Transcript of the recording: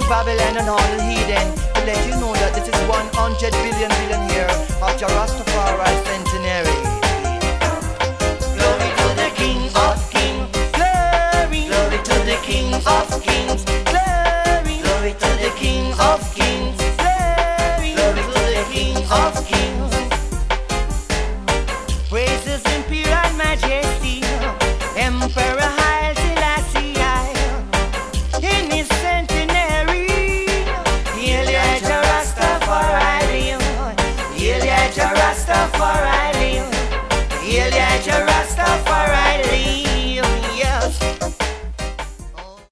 Babylon and all the heathen, to let you know that this is 100 billion here of your Rastafari sentinel.